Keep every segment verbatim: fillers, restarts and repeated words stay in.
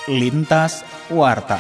Lintas Warta.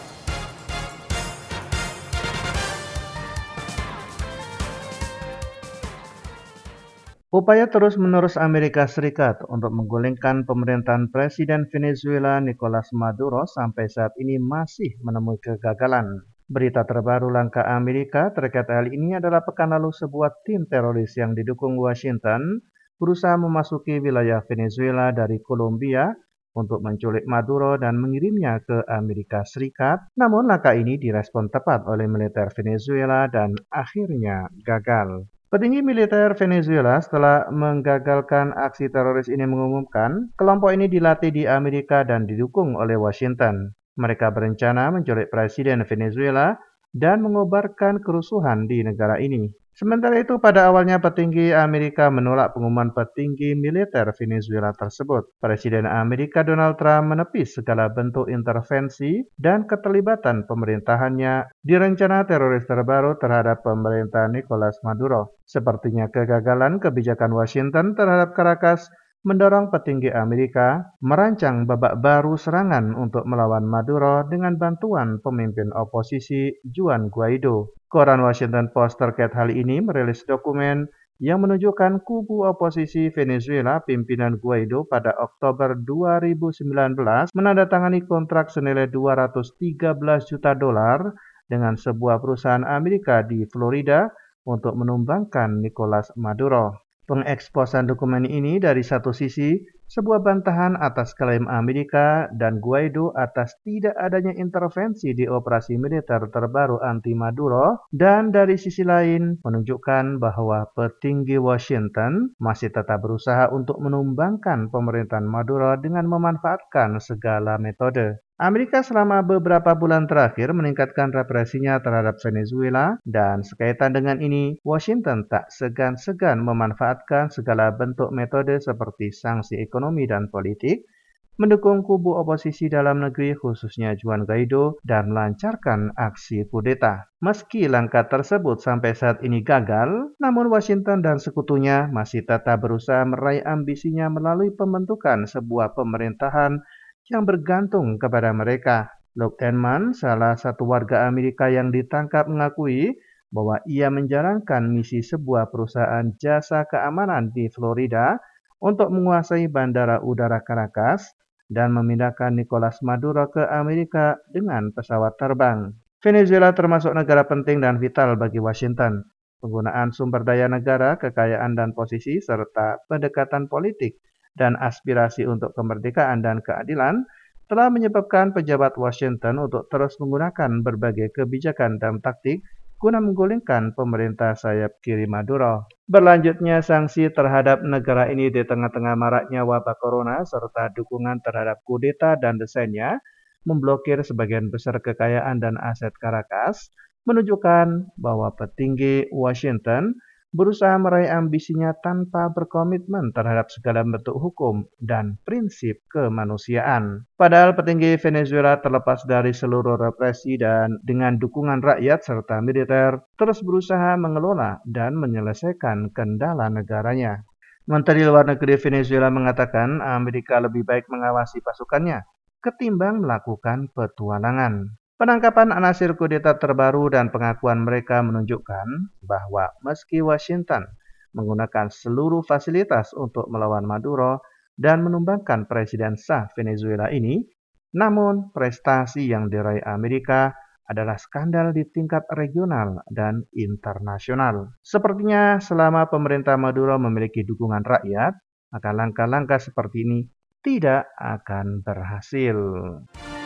Upaya terus-menerus Amerika Serikat untuk menggulingkan pemerintahan Presiden Venezuela Nicolas Maduro sampai saat ini masih menemui kegagalan. Berita terbaru langkah Amerika terkait hal ini adalah pekan lalu sebuah tim teroris yang didukung Washington berusaha memasuki wilayah Venezuela dari Kolombia untuk menculik Maduro dan mengirimnya ke Amerika Serikat. Namun langkah ini direspon tepat oleh militer Venezuela dan akhirnya gagal. Petinggi militer Venezuela setelah menggagalkan aksi teroris ini mengumumkan kelompok ini dilatih di Amerika dan didukung oleh Washington. Mereka berencana menculik Presiden Venezuela dan mengobarkan kerusuhan di negara ini. Sementara itu, pada awalnya petinggi Amerika menolak pengumuman petinggi militer Venezuela tersebut. Presiden Amerika Donald Trump menepis segala bentuk intervensi dan keterlibatan pemerintahannya di rencana teroris terbaru terhadap pemerintahan Nicolas Maduro. Sepertinya kegagalan kebijakan Washington terhadap Caracas mendorong petinggi Amerika merancang babak baru serangan untuk melawan Maduro dengan bantuan pemimpin oposisi Juan Guaido. Koran Washington Post terkait hal ini merilis dokumen yang menunjukkan kubu oposisi Venezuela pimpinan Guaido pada Oktober dua ribu sembilan belas menandatangani kontrak senilai dua ratus tiga belas juta dolar dengan sebuah perusahaan Amerika di Florida untuk menumbangkan Nicolas Maduro. Pengeksposan dokumen ini dari satu sisi sebuah bantahan atas klaim Amerika dan Guaido atas tidak adanya intervensi di operasi militer terbaru anti Maduro, dan dari sisi lain menunjukkan bahwa petinggi Washington masih tetap berusaha untuk menumbangkan pemerintahan Maduro dengan memanfaatkan segala metode. Amerika selama beberapa bulan terakhir meningkatkan represinya terhadap Venezuela, dan sekaitan dengan ini, Washington tak segan-segan memanfaatkan segala bentuk metode seperti sanksi ekonomi dan politik, mendukung kubu oposisi dalam negeri khususnya Juan Guaido, dan melancarkan aksi kudeta. Meski langkah tersebut sampai saat ini gagal, namun Washington dan sekutunya masih tetap berusaha meraih ambisinya melalui pembentukan sebuah pemerintahan yang bergantung kepada mereka. Luke Denman, salah satu warga Amerika yang ditangkap, mengakui bahwa ia menjalankan misi sebuah perusahaan jasa keamanan di Florida untuk menguasai bandara udara Caracas dan memindahkan Nicolas Maduro ke Amerika dengan pesawat terbang. Venezuela termasuk negara penting dan vital bagi Washington. Penggunaan sumber daya negara, kekayaan dan posisi, serta pendekatan politik dan aspirasi untuk kemerdekaan dan keadilan telah menyebabkan pejabat Washington untuk terus menggunakan berbagai kebijakan dan taktik guna menggulingkan pemerintah sayap kiri Maduro. Berlanjutnya sanksi terhadap negara ini di tengah-tengah maraknya wabah corona serta dukungan terhadap kudeta dan desainnya memblokir sebagian besar kekayaan dan aset Caracas menunjukkan bahwa petinggi Washington berusaha meraih ambisinya tanpa berkomitmen terhadap segala bentuk hukum dan prinsip kemanusiaan. Padahal petinggi Venezuela terlepas dari seluruh represi dan dengan dukungan rakyat serta militer terus berusaha mengelola dan menyelesaikan kendala negaranya. Menteri Luar Negeri Venezuela mengatakan Amerika lebih baik mengawasi pasukannya ketimbang melakukan petualangan. Penangkapan anasir kudeta terbaru dan pengakuan mereka menunjukkan bahwa meski Washington menggunakan seluruh fasilitas untuk melawan Maduro dan menumbangkan presiden sah Venezuela ini, namun prestasi yang diraih Amerika adalah skandal di tingkat regional dan internasional. Sepertinya selama pemerintah Maduro memiliki dukungan rakyat, maka langkah-langkah seperti ini tidak akan berhasil.